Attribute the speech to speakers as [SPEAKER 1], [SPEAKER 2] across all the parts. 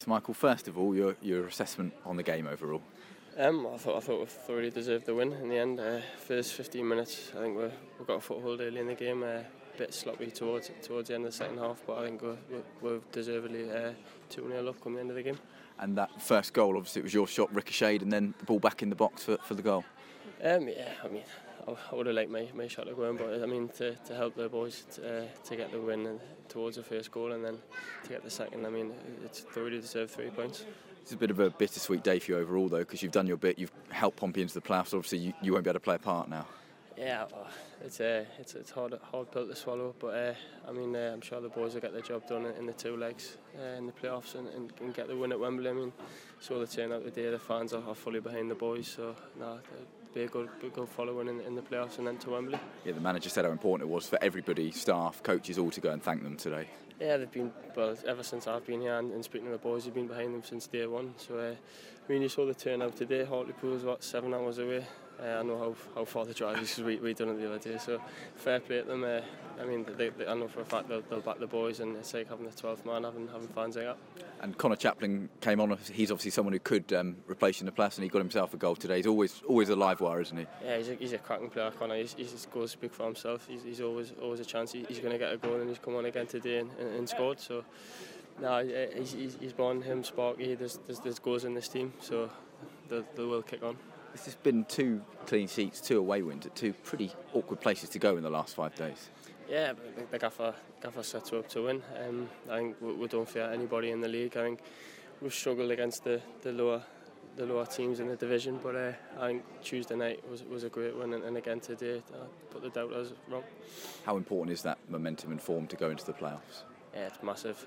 [SPEAKER 1] Michael, first of all, your assessment on the game overall.
[SPEAKER 2] I thought we thoroughly deserved the win in the end. First 15 minutes, I think we got a foothold early in the game. A bit sloppy towards the end of the second half, but I think we're deservedly 2-0 up come the end of the game.
[SPEAKER 1] And that first goal, obviously, it was your shot, ricocheted, and then the ball back in the box for the goal.
[SPEAKER 2] I would have liked my shot to go in, but to help the boys to get the win and towards the first goal and then to get the second, it's thoroughly deserved 3 points.
[SPEAKER 1] It's a bit of a bittersweet day for you overall, though, because you've done your bit, you've helped Pompey into the playoffs. Obviously, you won't be able to play a part now.
[SPEAKER 2] Yeah, it's a hard pill to swallow, but I'm sure the boys will get their job done in the two legs in the playoffs and get the win at Wembley. So the turnout today, the fans are fully behind the boys, so it'll be a good following in the playoffs and then to Wembley. Yeah,
[SPEAKER 1] the manager said how important it was for everybody, staff, coaches, all to go and thank them today.
[SPEAKER 2] Yeah, they've been, ever since I've been here and speaking to the boys, they've been behind them since day one. So, you saw the turnout today. Hartlepool's 7 hours away. I know how far the drive is because we done it the other day. So, fair play to them. I know for a fact they'll back the boys, and it's like having the 12th man, having fans like that.
[SPEAKER 1] And Connor Chaplin came on. He's obviously someone who could replace you in the playoffs, and he got himself a goal today. He's always a live wire, isn't he? Yeah,
[SPEAKER 2] he's a cracking player, Connor. His goals speak for himself. He's always a chance. He's going to get a goal, and he's come on again today and scored. So, he's born him, Sparky. There's goals in this team, so they will kick on.
[SPEAKER 1] This has been 2 clean sheets, 2 away wins at 2 pretty awkward places to go in the last 5 days.
[SPEAKER 2] Yeah, the gaffer set up to win. I think we don't fear anybody in the league. I think we've struggled against the lower teams in the division, but I think Tuesday night was a great win, and again today put the doubters wrong.
[SPEAKER 1] How important is that momentum and form to go into the playoffs?
[SPEAKER 2] Yeah, it's massive.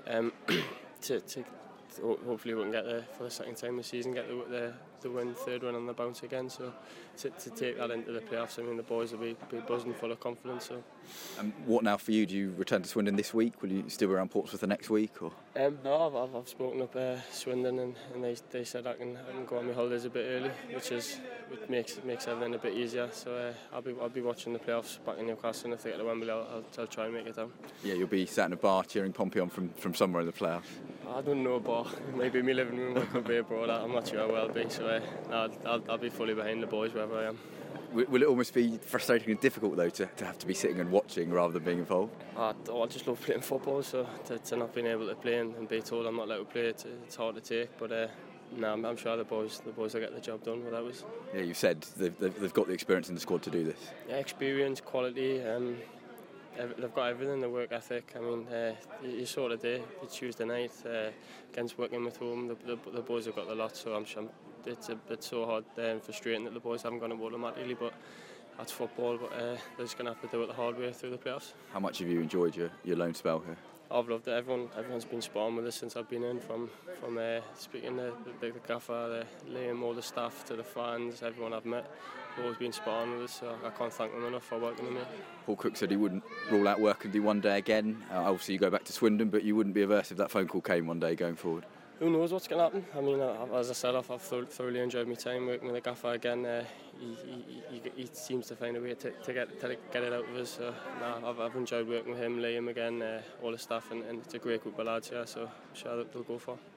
[SPEAKER 2] Hopefully we can get there for the second time this season, get the win, third win on the bounce again. So to take that into the playoffs, the boys will be buzzing, full of confidence. So.
[SPEAKER 1] What now for you? Do you return to Swindon this week? Will you still be around Portsmouth the next week? Or?
[SPEAKER 2] No, I've spoken up Swindon, and they said I can go on my holidays a bit early, which makes everything a bit easier. So I'll be watching the playoffs back in Newcastle, and if they get to Wembley, I'll try and make it down.
[SPEAKER 1] Yeah, you'll be sat in a bar cheering Pompey on from somewhere in the playoffs.
[SPEAKER 2] I don't know, but maybe my living room could be abroad. I'm not sure I will be, so I'll be fully behind the boys wherever I am.
[SPEAKER 1] Will it almost be frustrating and difficult, though, to have to be sitting and watching rather than being involved?
[SPEAKER 2] I just love playing football, so to not being able to play and be told I'm not allowed to play, it's hard to take, but I'm sure the boys will get the job done without us.
[SPEAKER 1] Yeah, you said they've got the experience in the squad to do this.
[SPEAKER 2] Yeah, experience, quality, they've got everything, the work ethic. You saw today, the Tuesday night, against Wycombe at home, the boys have got the lot, so I'm sure it's so hard and frustrating that the boys haven't gone to automatically, but that's football, but they're just going to have to do it the hard way through the playoffs.
[SPEAKER 1] How much have you enjoyed your loan spell here?
[SPEAKER 2] I've loved it. Everyone's been spot on with us since I've been in, from speaking to the gaffer, Liam, all the staff, to the fans, everyone I've met. They've always been spot on with us, so I can't thank them enough for working with me. Paul
[SPEAKER 1] Cook said he wouldn't rule out working with you one day again. Obviously you go back to Swindon, but you wouldn't be averse if that phone call came one day going forward.
[SPEAKER 2] Who knows what's going to happen? As I said, I've thoroughly enjoyed my time working with the gaffer again. He seems to find a way to get it out of us. So, I've enjoyed working with him, Liam again, all the staff, and it's a great group of lads here, so I'm sure they'll go for.